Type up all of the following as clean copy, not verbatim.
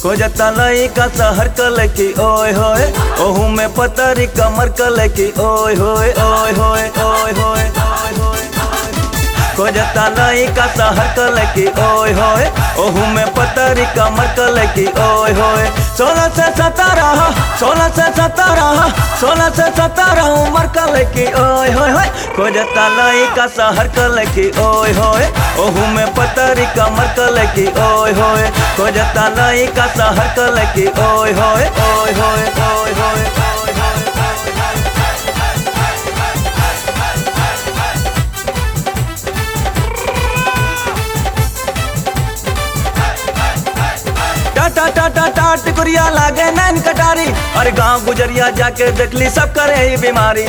खोजता लइका शहर कल की ओए होए, ओहू में पतरी कमर कल की ओए होए ओए होए ओए होए ओए होए। खोजता लइका शहर कल की ओए होए, ओहू में पतरी कमर कल की ओए होए। 16 से 17, 16 से 17, 16 से 17 उम्र कल की ओए होए होए। खोजता लइका शहर कल की ओए होए, ओहू में पतरी कमर कल की ओए होए। खोजता लइका शहर कल की ओए होए ओए होए ओए होए। टाटा टाटा टाट गुरिया लागे नैन कटारी, अरे गांव गुजरिया जाके देखली सब करे ही बीमारी।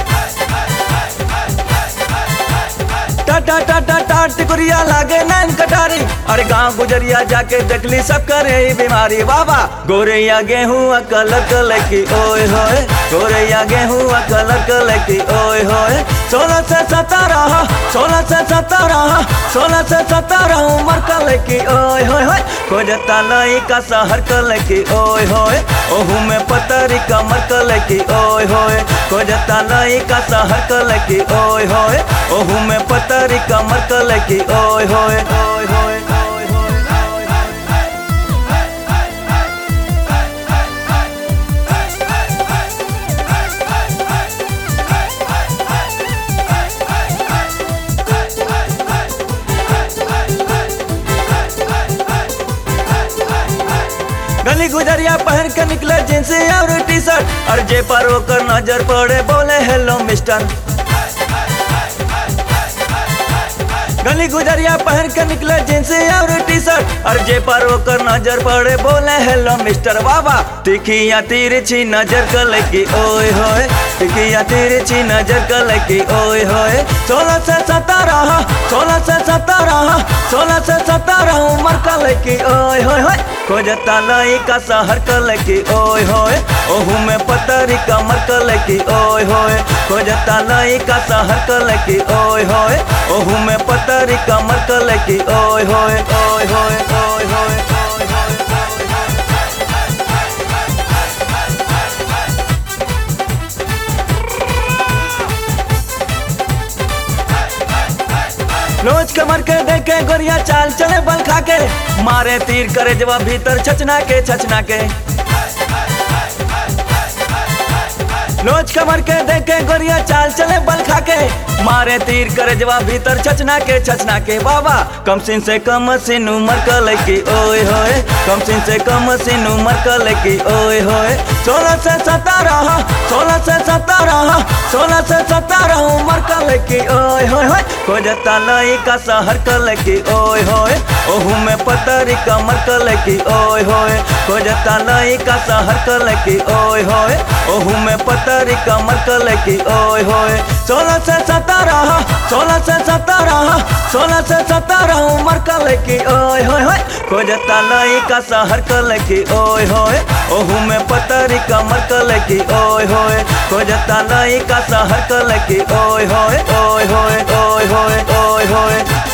टाटा टाटा टाट गुरिया लागे नैन कटारी, अरे गांव गुजरिया जाके देखली सब करे ही बीमारी। बाबा गोरैया गेहूं कलर कलर की ओए होए, गोरैया गेहूं कलर कलर की ओए होए। 16 से 17, 16 से 17, 16 से 17 उम्र कल की ओए होए होए। खोजता लइका शहर कल की ओए होए, ओहू में पतरी कमर कल की ओए होए। खोजता लइका शहर कल की ओए होए, ओहू में पतरी कमर कल की ओए होए ओए होए। गली गुजरिया पहन के निकले जींस और टी शर्ट, और जे पर होकर नजर पड़े बोले हेलो मिस्टर। गली गुजरिया पहन के निकले जींस और टी शर्ट, और जे पर होकर नजर पड़े बोले हेलो मिस्टर। बाबा तिखिया तिरछी नजर कल की ओए होए, तिखिया तिरछी नजर कल की ओए होए। 16 से 17, 16 से 17, 16 से 17 उम्र कल की ओए होए होए। खोजता लइका शहर कल की ओए होए, ओहू में पतरी कमर कल की ओए होए। खोजता लइका शहर कल की ओए होए, ओहू में पतरी कमर कल की ओए होए ओए होए ओए होए। लोच कमर के देखे गोरिया चाल चले बल खा के, मारे तीर करे जवा भीतर छचना के छचना के। लोच कमर के देखे गोरिया चाल चले बल खा के, मारे तीर करे जवा भीतर छचना के छचना के। बाबा कम सिन से कम सिन उम्र कल की ओए होए, कम सिन से कम सिन उम्र कल की ओए होए। 16 से 17, 16 से 17, 16 से 17 उम्र कल की ओए होए होए। खोजता लइका शहर कल की ओए होए, ओहू में पतरी कमर कल की ओए होए। खोजता लइका शहर कल की ओए होए, ओहू में पतरी कमर कल की ओए होए। 16 से 17, 16 से 17, 16 से 17 उम्र कल की ओए होए होए। खोजता लइका शहर कल की ओए होए, ओहू में पतरी कमर कल की ओए होए। खोजता लइका शहर कल की ओए होए ओए होए ओए होए ओए होए।